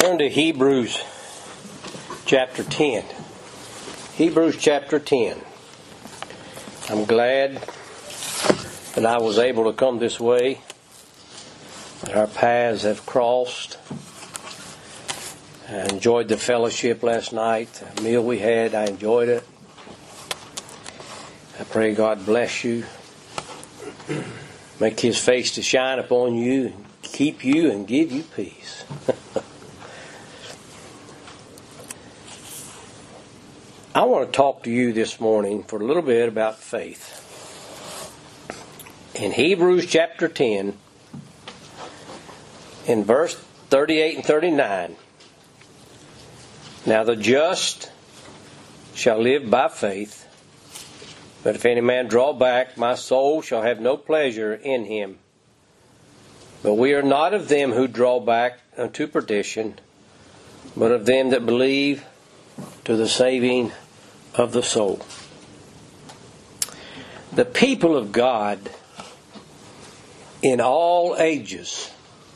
Turn to Hebrews chapter 10. Hebrews chapter 10. I'm glad that I was able to come this way. Our paths have crossed. I enjoyed the fellowship last night. The meal we had, I enjoyed it. I pray God bless you. Make His face to shine upon you, and keep you and give you peace. I want to talk to you this morning for a little bit about faith. In Hebrews chapter 10, in verse 38 and 39, now the just shall live by faith, but if any man draw back, my soul shall have no pleasure in him. But we are not of them who draw back unto perdition, but of them that believe to the saving of the soul. The people of God in all ages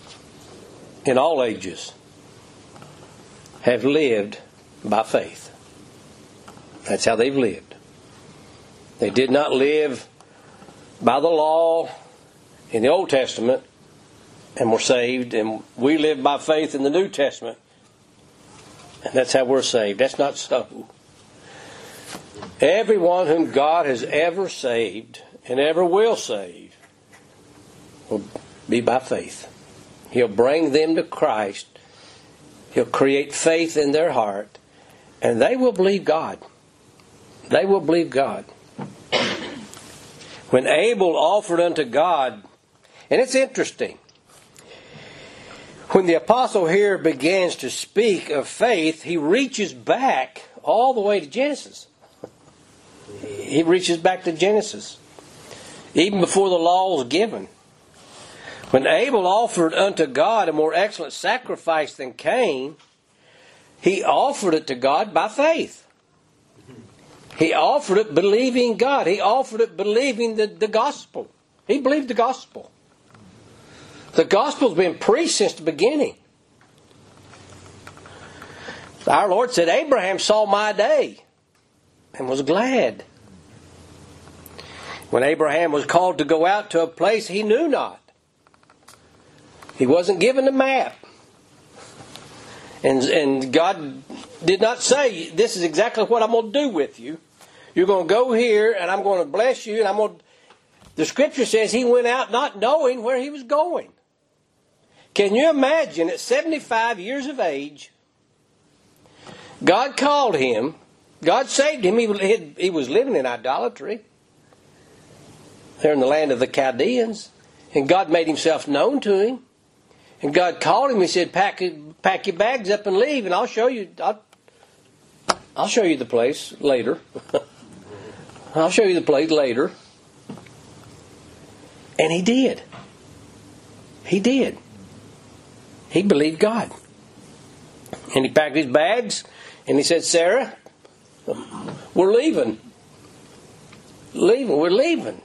have lived by faith. That's how they've lived. They did not live by the law in the Old Testament and were saved, and we live by faith in the New Testament, and that's how we're saved. That's not so. Everyone whom God has ever saved and ever will save will be by faith. He'll bring them to Christ. He'll create faith in their heart, and they will believe God. They will believe God. When Abel offered unto God, and it's interesting, when the apostle here begins to speak of faith, he reaches back all the way to Genesis. He reaches back to Genesis, even before the law was given. When Abel offered unto God a more excellent sacrifice than Cain, he offered it to God by faith. He offered it believing God. He offered it believing the gospel. He believed the gospel. The gospel's been preached since the beginning. Our Lord said, Abraham saw my day and was glad. When Abraham was called to go out to a place he knew not, he wasn't given a map. And God did not say, this is exactly what I'm going to do with you. You're going to go here, and I'm going to bless you. And The Scripture says he went out not knowing where he was going. Can you imagine, at 75 years of age, God called him, God saved him. He was living in idolatry there in the land of the Chaldeans, and God made Himself known to him. And God called him. He said, "Pack your bags up and leave, and I'll show you. I'll show you the place later. I'll show you the place later." And he did. He did. He believed God, and he packed his bags, and he said, "Sarah, we're leaving. We're leaving.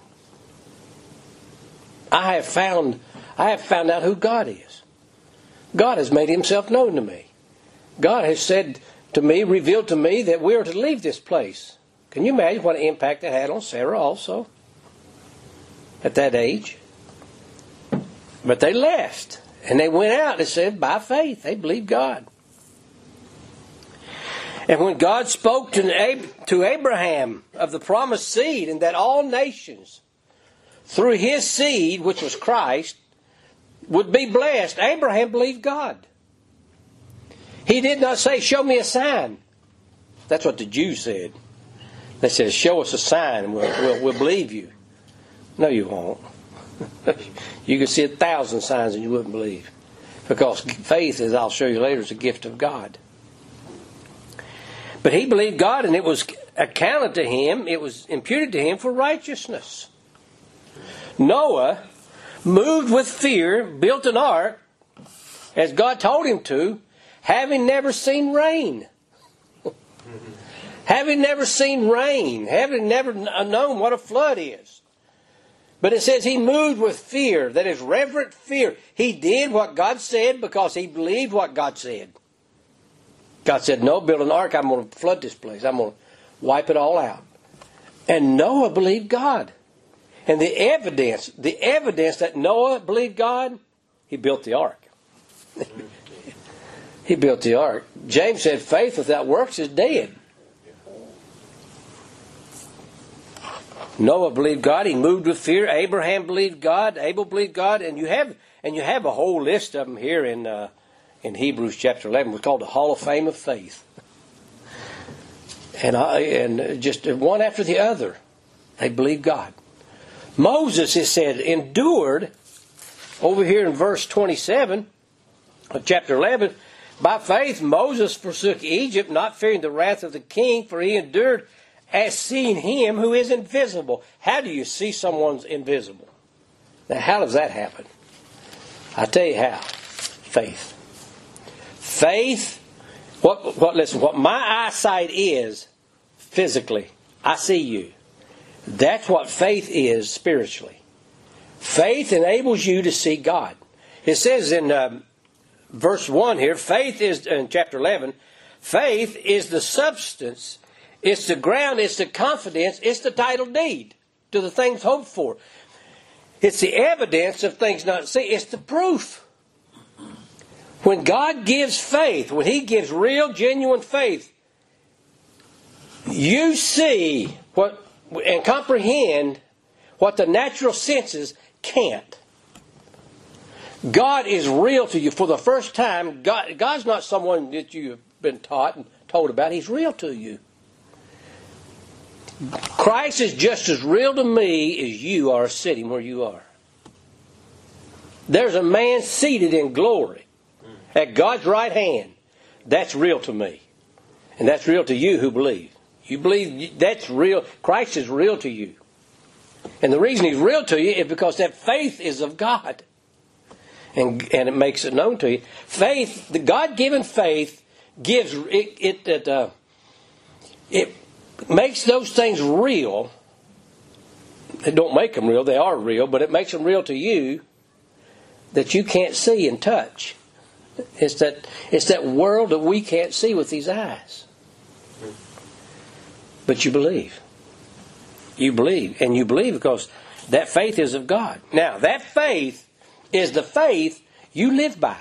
I have found out who God is. God has made Himself known to me. God has said to me, revealed to me, that we are to leave this place." Can you imagine what impact it had on Sarah also at that age? But they left, and they went out, it said, by faith. They believed God. And when God spoke to Abraham of the promised seed, and that all nations through his seed, which was Christ, would be blessed, Abraham believed God. He did not say, "Show me a sign." That's what the Jews said. They said, "Show us a sign and we'll believe you." No, you won't. You could see 1,000 signs and you wouldn't believe. Because faith, as I'll show you later, is a gift of God. But he believed God, and it was accounted to him, it was imputed to him for righteousness. Noah, moved with fear, built an ark, as God told him to, having never seen rain. Having never seen rain. Having never known what a flood is. But it says he moved with fear, that is reverent fear. He did what God said because he believed what God said. God said, no, build an ark. I'm going to flood this place. I'm going to wipe it all out. And Noah believed God. And the evidence that Noah believed God, he built the ark. He built the ark. James said, faith without works is dead. Noah believed God. He moved with fear. Abraham believed God. Abel believed God. And you have a whole list of them here in Hebrews chapter 11. It's called the Hall of Fame of Faith. And just one after the other, they believed God. Moses, it said, endured, over here in verse 27 of chapter 11, by faith Moses forsook Egypt, not fearing the wrath of the king, for he endured as seeing him who is invisible. How do you see someone's invisible? Now, how does that happen? I'll tell you how. Faith. Faith, listen, what my eyesight is physically, I see you. That's what faith is spiritually. Faith enables you to see God. It says in verse 1 here, faith is, in chapter 11, faith is the substance, it's the ground, it's the confidence, it's the title deed to the things hoped for. It's the evidence of things not seen. It's the proof. When God gives faith, when He gives real, genuine faith, you see and comprehend what the natural senses can't. God is real to you. For the first time, God's not someone that you've been taught and told about. He's real to you. Christ is just as real to me as you are sitting where you are. There's a man seated in glory at God's right hand. That's real to me. And that's real to you who believe. You believe that's real. Christ is real to you. And the reason He's real to you is because that faith is of God. And it makes it known to you. Faith, the God-given faith, gives it makes those things real. It don't make them real; they are real. But it makes them real to you that you can't see and touch. It's that world that we can't see with these eyes. But you believe. You believe, and you believe because that faith is of God. Now, that faith is the faith you live by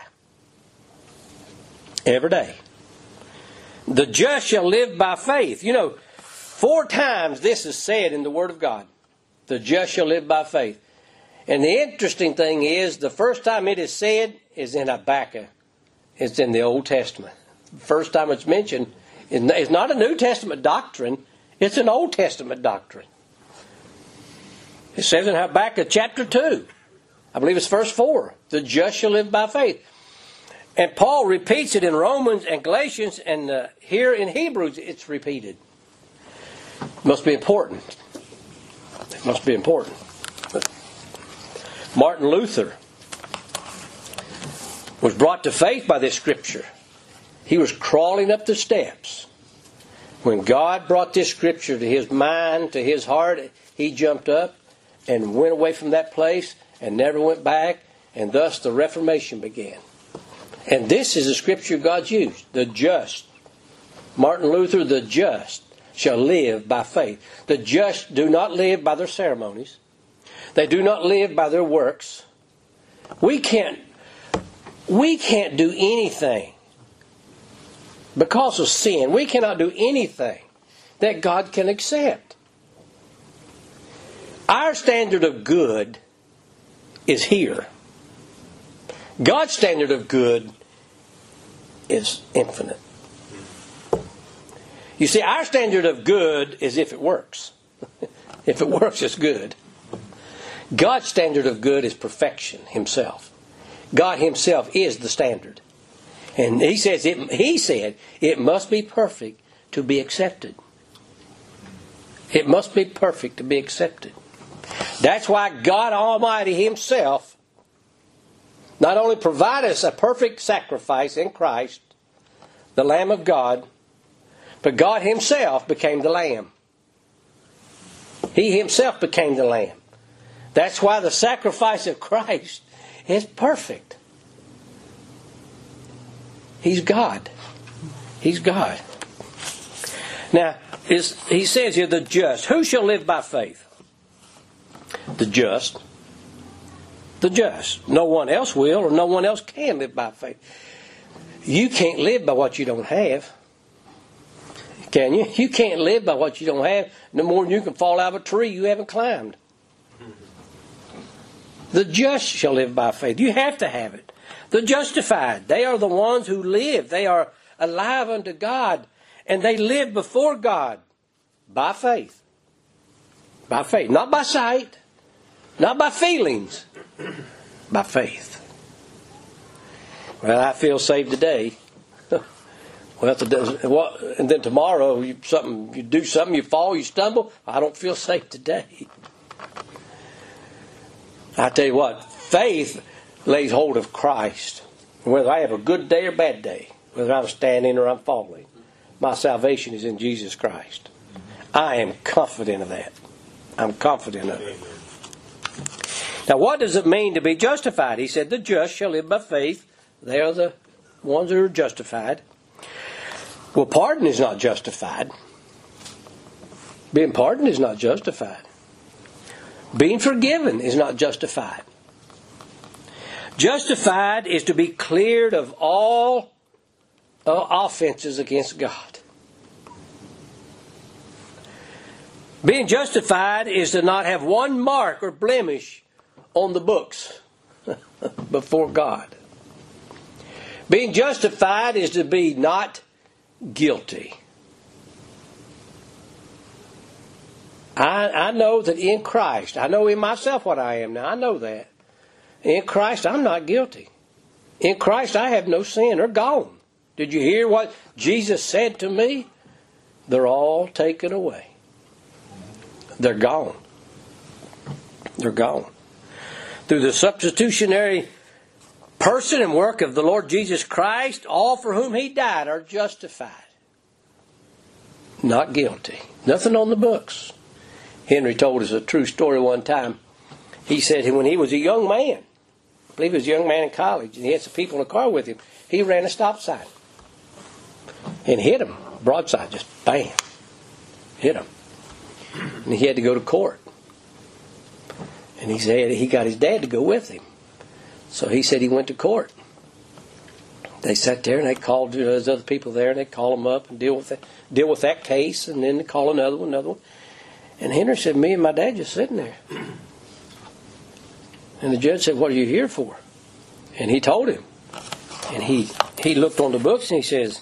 every day. The just shall live by faith. 4 times this is said in the Word of God. The just shall live by faith. And the interesting thing is, the first time it is said is in Habakkuk. It's in the Old Testament. The first time it's mentioned, it's not a New Testament doctrine. It's an Old Testament doctrine. It says in Habakkuk chapter 2, I believe it's verse 4, the just shall live by faith. And Paul repeats it in Romans and Galatians, and here in Hebrews it's repeated. It must be important. It must be important. Martin Luther was brought to faith by this scripture. He was crawling up the steps. When God brought this scripture to his mind, to his heart, he jumped up and went away from that place and never went back, and thus the Reformation began. And this is the scripture God's used. The just. Martin Luther, the just shall live by faith. The just do not live by their ceremonies. They do not live by their works. We can't do anything because of sin. We cannot do anything that God can accept. Our standard of good is here. God's standard of good is infinite. You see, our standard of good is if it works. If it works, it's good. God's standard of good is perfection Himself. God Himself is the standard. And He said it must be perfect to be accepted. It must be perfect to be accepted. That's why God Almighty Himself not only provided us a perfect sacrifice in Christ, the Lamb of God, but God Himself became the Lamb. He Himself became the Lamb. That's why the sacrifice of Christ is perfect. He's God. He's God. Now, he says here, the just. Who shall live by faith? The just. The just. No one else will, or no one else can live by faith. You can't live by what you don't have. Can you? You can't live by what you don't have. No more than you can fall out of a tree you haven't climbed. The just shall live by faith. You have to have it. The justified. They are the ones who live. They are alive unto God. And they live before God. By faith. By faith. Not by sight. Not by feelings. By faith. Well, I feel saved today. Well, and then tomorrow you do something, you fall, you stumble. I don't feel safe today. I tell you what, faith lays hold of Christ. Whether I have a good day or bad day, whether I'm standing or I'm falling, my salvation is in Jesus Christ. I am confident of that. I'm confident of it. Now, what does it mean to be justified? He said, the just shall live by faith. They are the ones who are justified. Well, pardon is not justified. Being pardoned is not justified. Being forgiven is not justified. Justified is to be cleared of all offenses against God. Being justified is to not have one mark or blemish on the books before God. Being justified is to be not guilty. I know that in Christ, I know in myself what I am now. I know that. In Christ, I'm not guilty. In Christ, I have no sin. They're gone. Did you hear what Jesus said to me? They're all taken away. They're gone. They're gone. Through the substitutionary person and work of the Lord Jesus Christ, all for whom He died are justified. Not guilty. Nothing on the books. Henry told us a true story one time. He said when he was a young man, I believe he was a young man in college, and he had some people in the car with him, he ran a stop sign and hit him broadside, just bam, hit him. And he had to go to court. And he said he got his dad to go with him. So he said he went to court. They sat there and they called those other people there, and they call them up and deal with that case, and then they call another one. And Henry said, me and my dad just sitting there. And the judge said, what are you here for? And he told him. And he looked on the books and he says,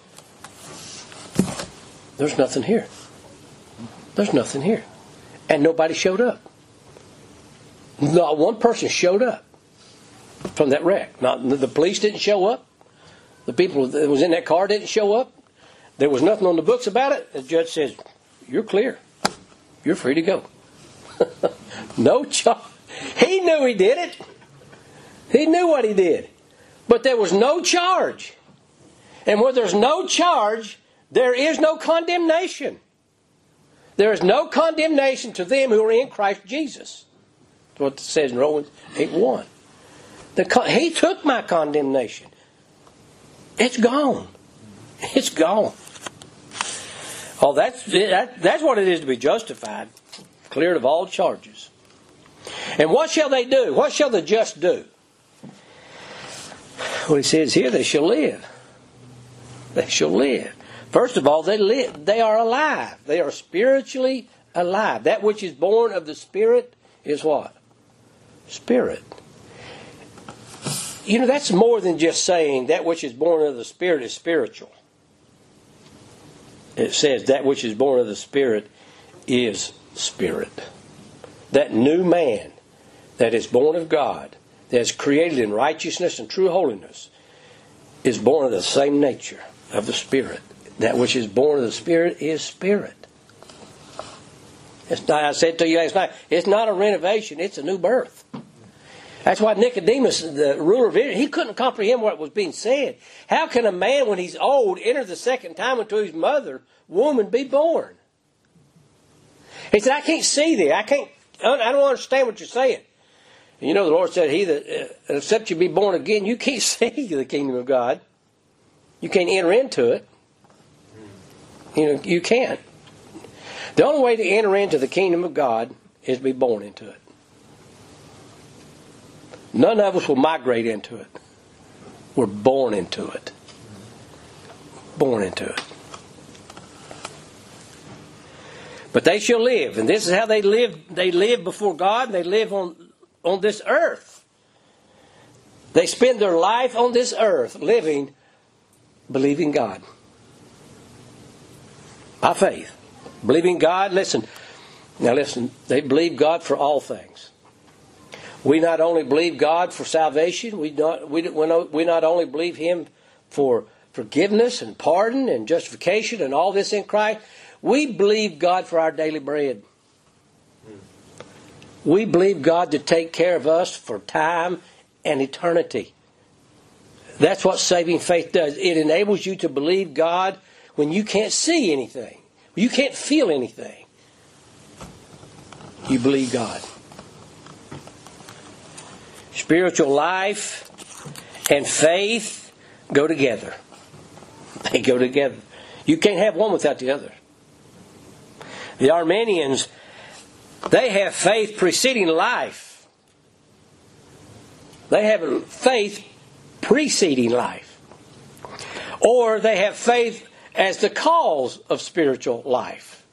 there's nothing here. There's nothing here. And nobody showed up. Not one person showed up from that wreck. Not the police didn't show up. The people that was in that car didn't show up. There was nothing on the books about it. The judge says, you're clear. You're free to go. No charge. He knew he did it. He knew what he did. But there was no charge. And where there's no charge, there is no condemnation. There is no condemnation to them who are in Christ Jesus. That's what it says in Romans 8:1. He took my condemnation. It's gone. It's gone. Oh, that's what it is to be justified. Cleared of all charges. And what shall they do? What shall the just do? Well, he says here, they shall live. They shall live. First of all, they live. They are alive. They are spiritually alive. That which is born of the Spirit is what? Spirit. You know, that's more than just saying that which is born of the Spirit is spiritual. It says that which is born of the Spirit is spirit. That new man that is born of God, that is created in righteousness and true holiness, is born of the same nature of the Spirit. That which is born of the Spirit is spirit. It's not, I said to you last night, it's not a renovation, it's a new birth. That's why Nicodemus, the ruler of Israel, he couldn't comprehend what was being said. How can a man, when he's old, enter the second time into his mother womb and be born? He said, I can't see that. I don't understand what you're saying. And you know, the Lord said, he that except you be born again, you can't see the kingdom of God. You can't enter into it. You can't. The only way to enter into the kingdom of God is to be born into it. None of us will migrate into it. We're born into it. Born into it. But they shall live. And this is how they live. They live before God. They live on this earth. They spend their life on this earth living, believing God. By faith. Believing God. Listen. Now listen. They believe God for all things. We not only believe God for salvation. We not only believe Him for forgiveness and pardon and justification and all this in Christ. We believe God for our daily bread. We believe God to take care of us for time and eternity. That's what saving faith does. It enables you to believe God when you can't see anything. You can't feel anything. You believe God. Spiritual life and faith go together. They go together. You can't have one without the other. The Arminians, they have faith preceding life. They have faith preceding life. Or they have faith as the cause of spiritual life.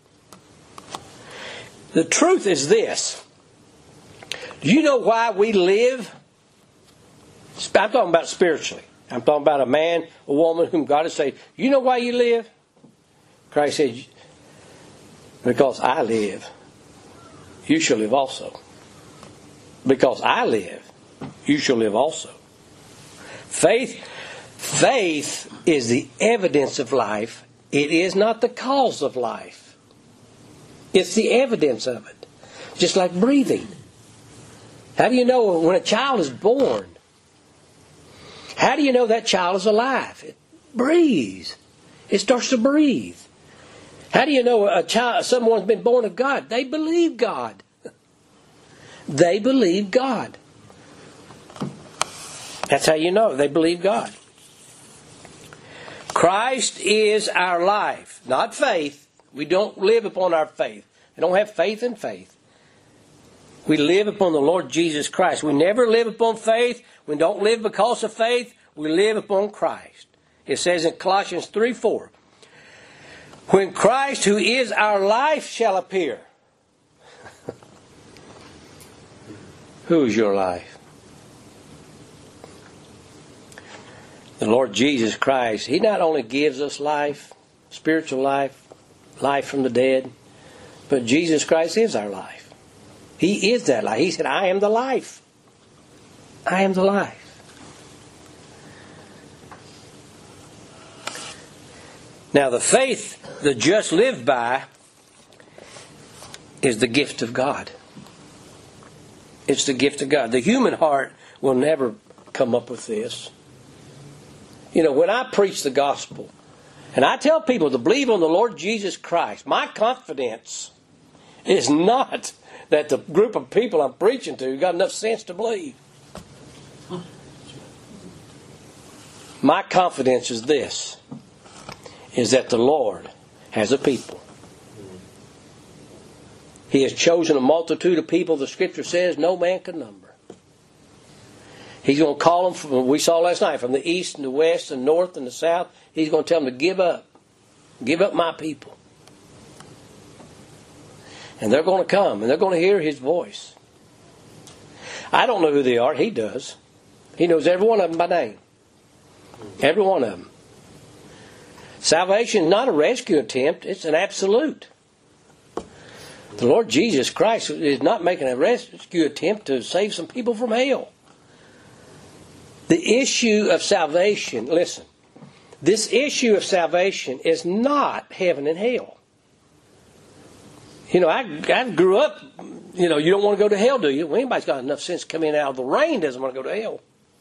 The truth is this. Do you know why we live? I'm talking about spiritually. I'm talking about a man, a woman whom God has saved. You know why you live? Christ said, because I live, you shall live also. Because I live, you shall live also. Faith is the evidence of life. It is not the cause of life. It's the evidence of it. Just like breathing. How do you know when a child is born? How do you know that child is alive? It breathes. It starts to breathe. How do you know someone's been born of God? They believe God. They believe God. That's how you know they believe God. Christ is our life, not faith. We don't live upon our faith. We don't have faith in faith. We live upon the Lord Jesus Christ. We never live upon faith. We don't live because of faith. We live upon Christ. It says in Colossians 3:4, when Christ, who is our life, shall appear. Who is your life? The Lord Jesus Christ. He not only gives us life, spiritual life, life from the dead, but Jesus Christ is our life. He is that life. He said, I am the life. I am the life. Now the faith the just live by is the gift of God. It's the gift of God. The human heart will never come up with this. You know, when I preach the gospel, and I tell people to believe on the Lord Jesus Christ, my confidence is not that the group of people I'm preaching to got enough sense to believe. My confidence is this, is that the Lord has a people. He has chosen a multitude of people, the Scripture says, no man can number. He's going to call them, from, we saw last night, from the east and the west and north and the south. He's going to tell them to give up. Give up my people. And they're going to come and they're going to hear His voice. I don't know who they are. He does. He knows every one of them by name. Every one of them. Salvation is not a rescue attempt. It's an absolute. The Lord Jesus Christ is not making a rescue attempt to save some people from hell. The issue of salvation, listen, this issue of salvation is not heaven and hell. You know, I grew up, you know, you don't want to go to hell, do you? Well, anybody's got enough sense to come in out of the rain doesn't want to go to hell.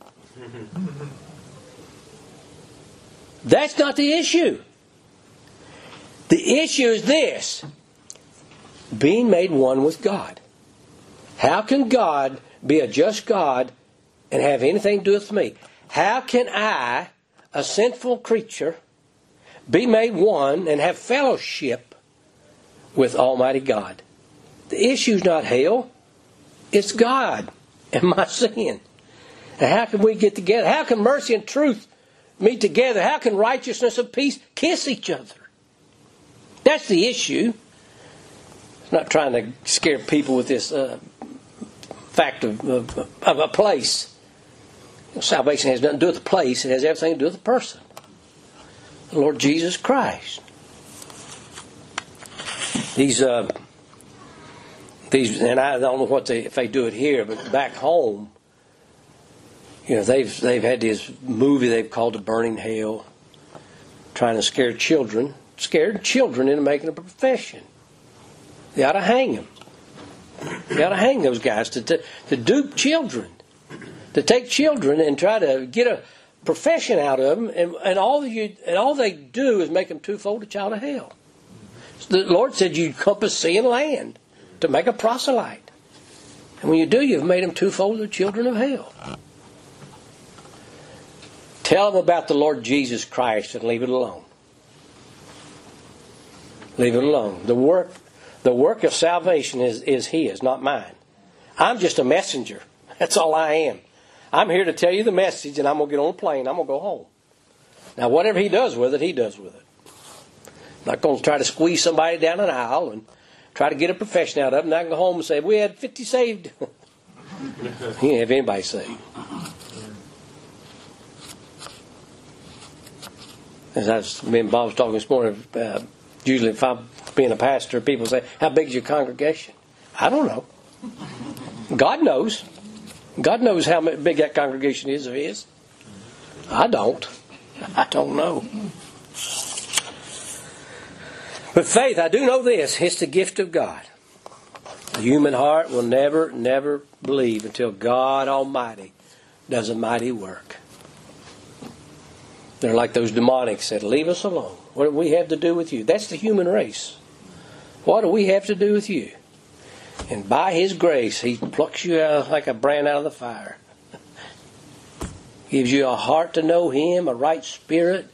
That's not the issue. The issue is this: being made one with God. How can God be a just God and have anything to do with me? How can I, a sinful creature, be made one and have fellowship with Almighty God. The issue's not hell. It's God and my sin. And how can we get together? How can mercy and truth meet together? How can righteousness and peace kiss each other? That's the issue. I'm not trying to scare people with this fact of a place. Salvation has nothing to do with the place. It has everything to do with the person. The Lord Jesus Christ. These, and I don't know if they do it here, but back home, they've had this movie they've called The Burning Hell, trying to scare children into making a profession. They ought to hang them. They ought to hang those guys to dupe children, to take children and try to get a profession out of them, and all they do is make them twofold a child of hell. So the Lord said you compass sea and land to make a proselyte, and when you do, you've made them twofold the children of hell. Tell them about the Lord Jesus Christ and leave it alone. Leave it alone. The work of salvation is His, not mine. I'm just a messenger. That's all I am. I'm here to tell you the message, and I'm going to get on a plane. I'm going to go home. Now, whatever He does with it, He does with it. I'm not going to try to squeeze somebody down an aisle and try to get a profession out of them. And I can go home and say, we had 50 saved. He didn't have anybody saved. As me and Bob was talking this morning, usually if I'm being a pastor, people say, how big is your congregation? I don't know. God knows. God knows how big that congregation is of His. I don't. I don't know. But faith, I do know this. It's the gift of God. The human heart will never believe until God Almighty does a mighty work. They're like those demonics that leave us alone. What do we have to do with you? That's the human race. What do we have to do with you? And by His grace, He plucks you out like a brand out of the fire. Gives you a heart to know Him, a right spirit.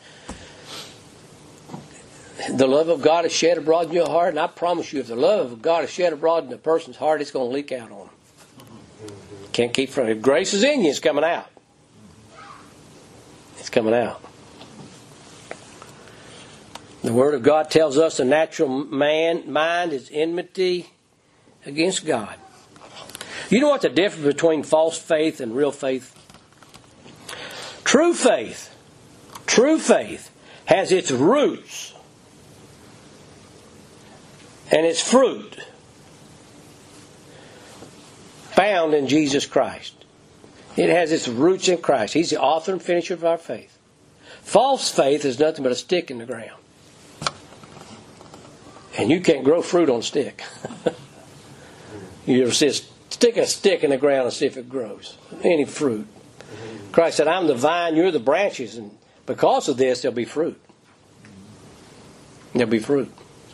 The love of God is shed abroad in your heart. And I promise you, if the love of God is shed abroad in a person's heart, it's going to leak out on them. Can't keep from it. If grace is in you, it's coming out. It's coming out. The Word of God tells us the natural mind is enmity against God. You know what the difference between false faith and real faith? True faith has its roots and its fruit found in Jesus Christ. It has its roots in Christ. He's the author and finisher of our faith. False faith is nothing but a stick in the ground. And you can't grow fruit on a stick. You ever stick a stick in the ground and see if it grows. Any fruit. Christ said, I'm the vine, you're the branches. And because of this, there'll be fruit. There'll be fruit.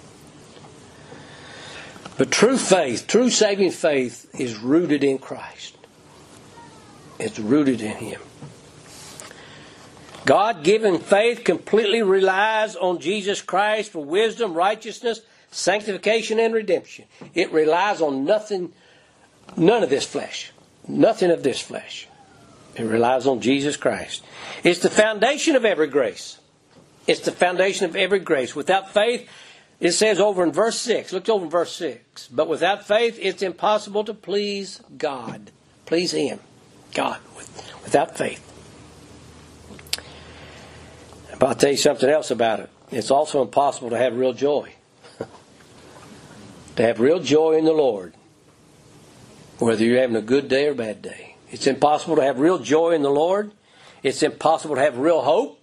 But true faith, true saving faith is rooted in Christ. It's rooted in Him. God-given faith completely relies on Jesus Christ for wisdom, righteousness, sanctification, and redemption. It relies on nothing, none of this flesh. Nothing of this flesh. It relies on Jesus Christ. It's the foundation of every grace. It's the foundation of every grace. Without faith, it says over in verse 6. Look over in verse 6. But without faith, it's impossible to please God. Please Him. God. Without faith. But I'll tell you something else about it. It's also impossible to have real joy. To have real joy in the Lord. Whether you're having a good day or a bad day. It's impossible to have real joy in the Lord. It's impossible to have real hope.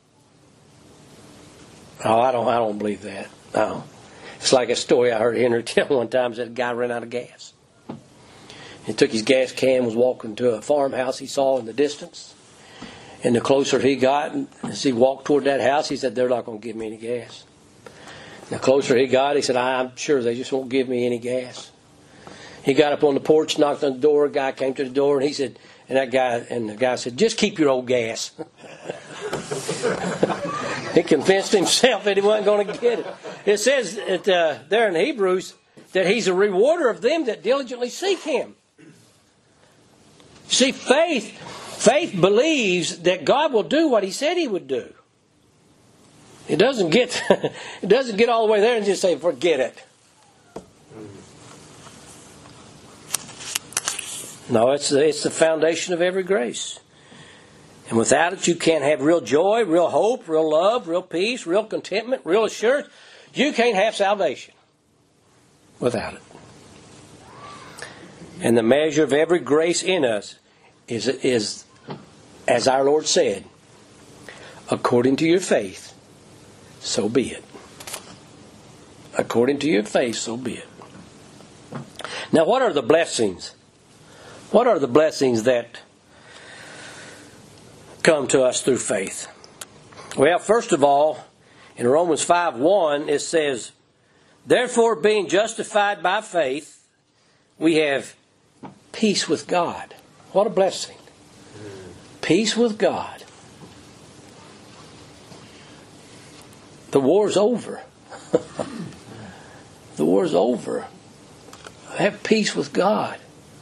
Oh, I don't believe that. No. It's like a story I heard Henry tell one time. That a guy ran out of gas. He took his gas can, was walking to a farmhouse he saw in the distance. And the closer he got, as he walked toward that house, he said, they're not going to give me any gas. And the closer he got, he said, I'm sure they just won't give me any gas. He got up on the porch, knocked on the door. A guy came to the door, and he said, the guy said, just keep your old gas. He convinced himself that he wasn't going to get it. It says that, there in Hebrews that He's a rewarder of them that diligently seek Him. See, faith believes that God will do what He said He would do. It doesn't get all the way there and just say, forget it. No, it's the foundation of every grace. And without it, you can't have real joy, real hope, real love, real peace, real contentment, real assurance. You can't have salvation without it. And the measure of every grace in us is, as our Lord said, according to your faith, so be it. According to your faith, so be it. Now, what are the blessings? What are the blessings that come to us through faith? Well, first of all, in Romans 5:1, it says, therefore, being justified by faith, we have peace with God. What a blessing. Peace with God. The war's over. The war's over. Have peace with God.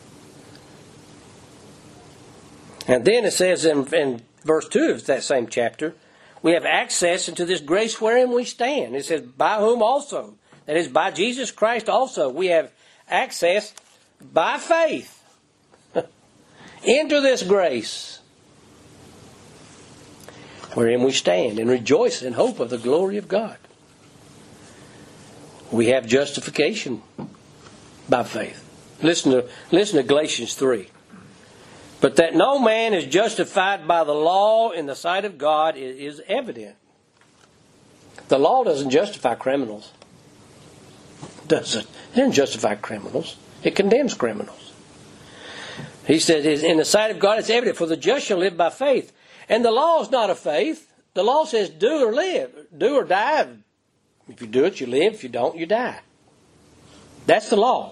And then it says in verse 2 of that same chapter, we have access into this grace wherein we stand. It says, by whom also, that is, by Jesus Christ also, we have access by faith into this grace wherein we stand and rejoice in hope of the glory of God. We have justification by faith. Listen to Galatians 3. But that no man is justified by the law in the sight of God is evident. The law doesn't justify criminals. Does it? It doesn't justify criminals. It condemns criminals. He said, in the sight of God it's evident, for the just shall live by faith. And the law is not of faith. The law says do or live. Do or die. If you do it, you live. If you don't, you die. That's the law.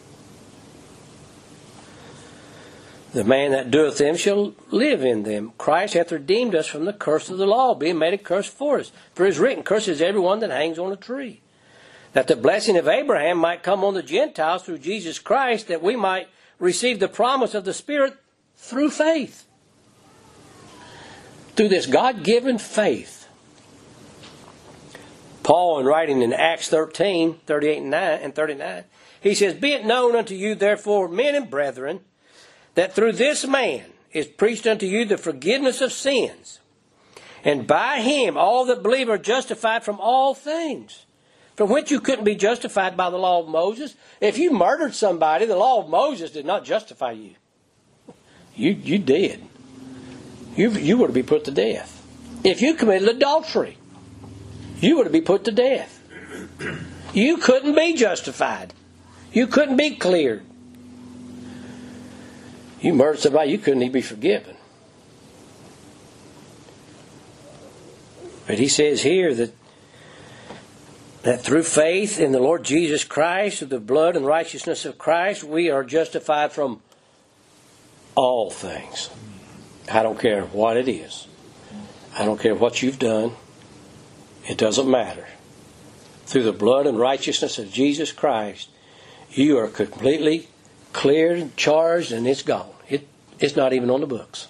The man that doeth them shall live in them. Christ hath redeemed us from the curse of the law, being made a curse for us. For it is written, cursed is everyone that hangs on a tree. That the blessing of Abraham might come on the Gentiles through Jesus Christ, that we might receive the promise of the Spirit through faith. Through this God-given faith. Paul, in writing in Acts 13, 38 and 39, he says, be it known unto you, therefore, men and brethren, that through this man is preached unto you the forgiveness of sins. And by him all that believe are justified from all things, from which you couldn't be justified by the law of Moses. If you murdered somebody, the law of Moses did not justify you. You did. You were to be put to death. If you committed adultery, you were to be put to death. You couldn't be justified. You couldn't be cleared. You murdered somebody, you couldn't even be forgiven. But he says here that through faith in the Lord Jesus Christ, through the blood and righteousness of Christ, we are justified from all things. I don't care what it is. I don't care what you've done. It doesn't matter. Through the blood and righteousness of Jesus Christ, you are completely cleared, charged, and it's gone. It's not even on the books.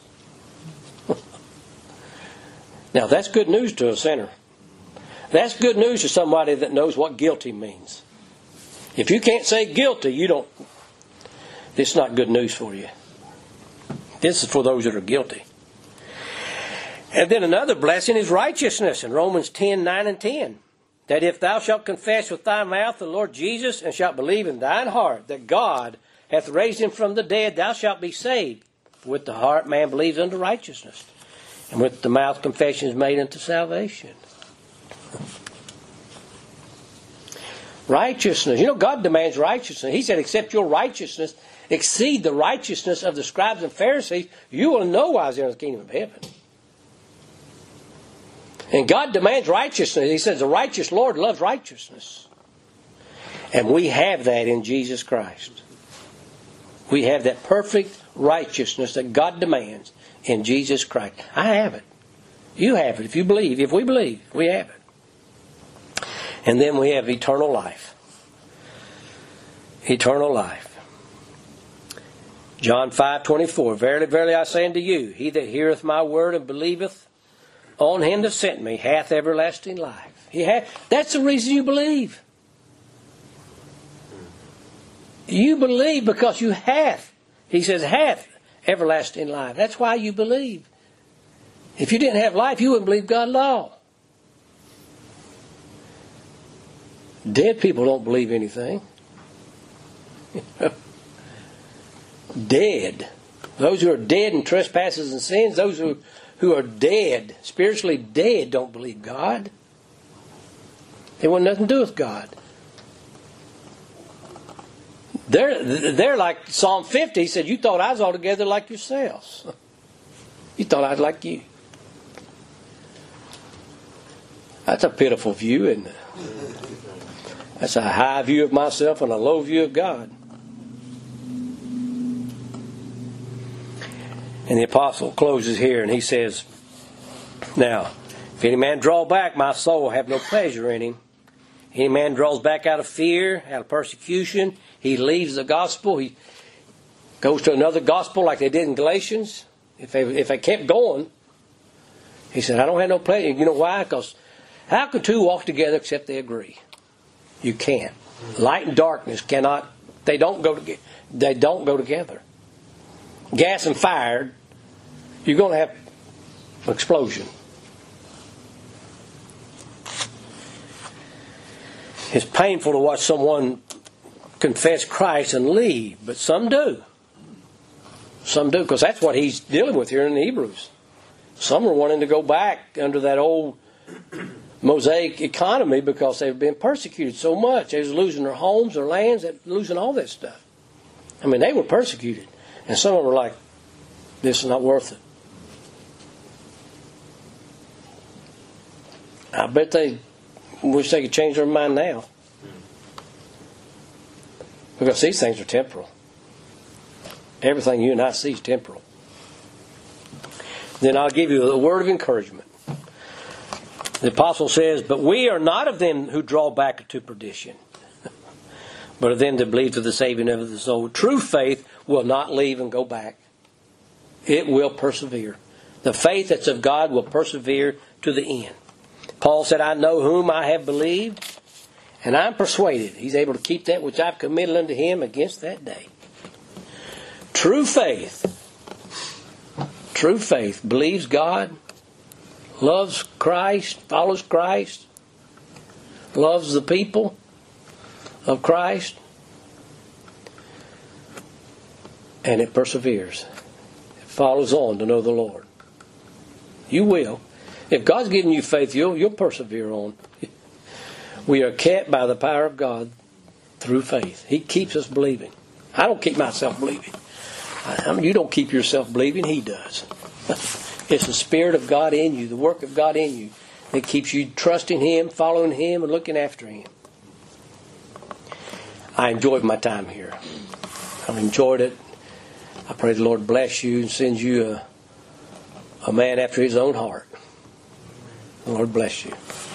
Now, that's good news to a sinner. That's good news to somebody that knows what guilty means. If you can't say guilty, it's not good news for you. This is for those that are guilty. And then another blessing is righteousness in Romans 10, 9 and 10. That if thou shalt confess with thy mouth the Lord Jesus, and shalt believe in thine heart that God hath raised him from the dead, thou shalt be saved. For with the heart man believes unto righteousness, and with the mouth confession is made unto salvation. Righteousness. God demands righteousness. He said, except your righteousness exceed the righteousness of the scribes and Pharisees, you will no wise enter the kingdom of heaven. And God demands righteousness. He says the righteous Lord loves righteousness. And we have that in Jesus Christ. We have that perfect righteousness that God demands in Jesus Christ. I have it. You have it. If you believe, if we believe, we have it. And then we have eternal life. Eternal life. John 5:24. Verily, verily, I say unto you, he that heareth my word and believeth on him that sent me hath everlasting life. That's the reason you believe. You believe because you hath. He says, hath everlasting life. That's why you believe. If you didn't have life, you wouldn't believe God at all. Dead people don't believe anything. Dead. Those who are dead in trespasses and sins, those who are dead, spiritually dead, don't believe God. They want nothing to do with God. They're like Psalm 50. He said, you thought I was altogether like yourselves. You thought I was like you. That's a pitiful view, isn't it? That's a high view of myself and a low view of God. And the apostle closes here and he says, now, if any man draw back, my soul will have no pleasure in him. Any man draws back out of fear, out of persecution, he leaves the gospel. He goes to another gospel like they did in Galatians. If they kept going, he said, I don't have no pleasure. You know why? Because how can two walk together except they agree? You can't. Light and darkness cannot. They don't go together. They don't go together. Gas and fire, you're going to have an explosion. It's painful to watch someone confess Christ and leave, but some do. Some do, because that's what he's dealing with here in the Hebrews. Some are wanting to go back under that old Mosaic economy because they've been persecuted so much. They was losing their homes, their lands, losing all that stuff. I mean, they were persecuted. And some of them were like, this is not worth it. I bet they wish they could change their mind now. Because these things are temporal. Everything you and I see is temporal. Then I'll give you a word of encouragement. The apostle says, but we are not of them who draw back to perdition, but of them that believe to the saving of the soul. True faith will not leave and go back. It will persevere. The faith that's of God will persevere to the end. Paul said, I know whom I have believed, and I'm persuaded he's able to keep that which I've committed unto him against that day. True faith believes God, loves Christ, follows Christ, loves the people of Christ, and it perseveres. It follows on to know the Lord. You will. If God's given you faith, you'll persevere on. We are kept by the power of God through faith. He keeps us believing. I don't keep myself believing. I mean, you don't keep yourself believing. He does. It's the Spirit of God in you, the work of God in you, that keeps you trusting Him, following Him, and looking after Him. I enjoyed my time here. I've enjoyed it. I pray the Lord bless you and sends you a man after His own heart. The Lord bless you.